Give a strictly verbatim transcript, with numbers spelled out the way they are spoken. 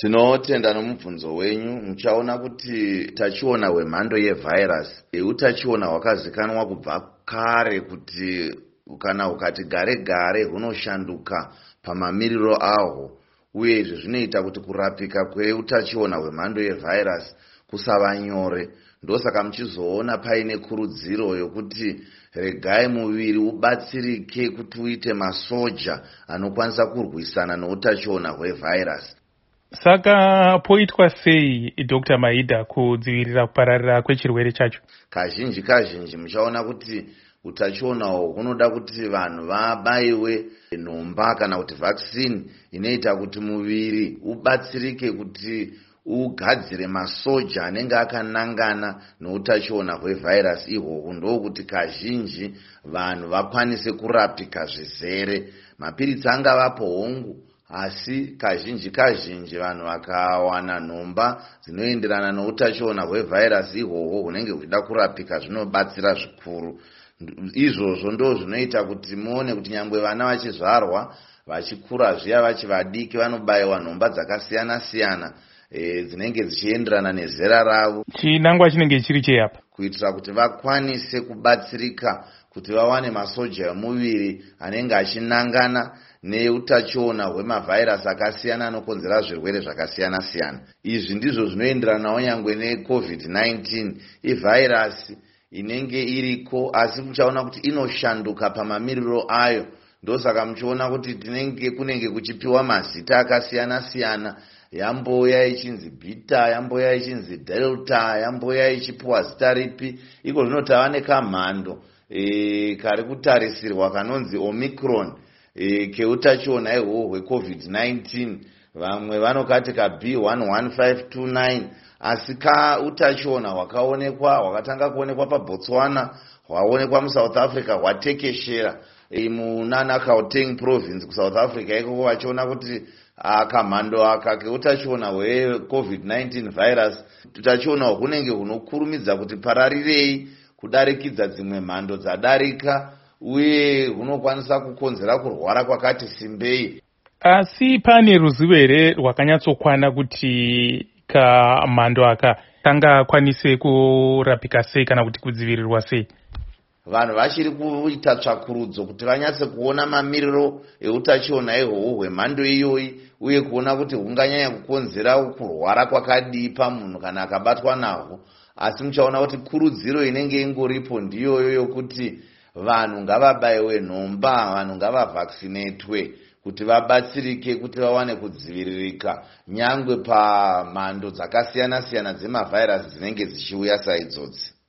Tinotenda nomubvunzo wenyu. Muchaona kuti utachiona hwemhando yevhairasi utachiona hwakazikanwa kubva kare kuti kana ukati gare gare hunoshanduka pamamiriro ahwo, uye izvi zvinoita kuti kurapika kweutachiona hwemhando yevhairasi kusava nyore. Ndosaka muchizoona paine kurudziro yokuti regai muviri ubatsirike kuti uite masoja anokwanisa kurwisana noutachiona hwevhairasi. Saka poitwa sei Doctor Maida kudzivirira kupararira kwechirwere chacho? Kazhinji kazhinji muchaona kuti utachiona hwo hunoda kuti vanhu vabayiwe nhomba kana kuti vaccine inoita kuti muviri ubatsirike kuti ugadzire masoja anenge akanangana noutachiona hwevhairasi ihwohwo. Ndokuti kazhinji vanhu vakwanise kurapika zvizere. Mapiritsi angavapo hongu, asi kazhinji kazhinji vanhu vakawana nhomba dzinoenderana noutachiona hwevhairasi ihwohwo hunenge huchida kurapika zvinobatsira zvikuru. Izvozvo ndo zvinoita kuti muone kuti nyangwe vana vachizvarwa vachikura zviya vachi vadiki vanobayiwa nhomba dzakasiyana siyana e, dzinenge dzichienderana nezera ravo. Chinangwa chinenge chiri cheyapa kuitira kuti vakwanise kubatsirika kuti vawane masoja emuviri anenge achinangana neutachiona hwemavhairasi akasiyana anokonzera zvirwere zvakasiyana siyana. Izvi ndizvo zvinoenderanawo nyangwe necovid nineteen. Ivhairasi inenge iriko asi muchaona kuti inoshanduka pamamiriro ayo. Ndosaka muchiona kuti tinenge kunenge kuchipiwa mazita akasiyana siyana. Yamboya ichinzi beta, yamboya ichinzi delta, yamboya ichipiwa zita ripi. Iko zvinotava nekamhando e, kari kutarisirwa kanonzi omicron e, keutachiona ihwohwo hwecovid nineteen. Vamwe vanokati ka B one one five two nine. Asi ka utachiona hwakaonekwa hwakatanga kuonekwa paBotswana, hwaonekwa muSouth Africa, hwatekeshera e, munana Gauteng province kuSouth Africa. Ikoko vachiona kuti akamhando aka keutachiona hwecovid nineteen virus utachiona hunenge hunokurumidza kuti pararirei kudarikidza dzimwe mhando dzadarika, uye hunokwanisa kukonzera kurwara kwakati simbei. Asi pane ruzivo here rwakanyatsokwana kuti kamhando aka kangakwanise kurapika sei kana kuti kudzivirirwa sei? Vanhu vachiri kuita tsvakurudzo kuti vanyatse kuona mamiriro eutachiona ihwohwo hwemhando iyoyi, uye kuona kuti hunganyanya kukonzera kurwara kwakadii pamunhu kana akabatwa nahwo. Asi muchaona kuti kurudziro inenge ingoripo ndiyoyo yokuti vanhu ngavabayiwe nhomba, vanhu ngavavhaccinatwe kuti vabatsirike kuti vawane kudziviririka nyangwe pamhando dzakasiyana siyana dzemavhairasi dzinenge dzichiuya saidzodzi.